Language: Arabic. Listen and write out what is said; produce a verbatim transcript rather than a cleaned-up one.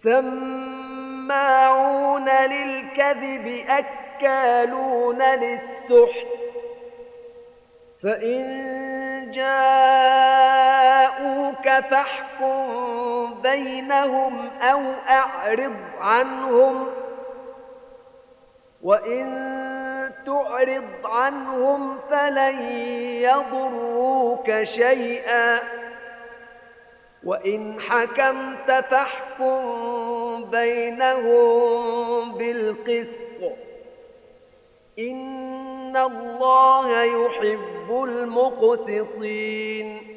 سماعون للكذب أكالون للسحت، فإن جاءوك فاحكم بينهم أو أعرض عنهم، وإن تعرض عنهم فلن يضروك شيئا، وإن حكمت فاحكم بينهم بالقسط، إن الله يحب المقسطين.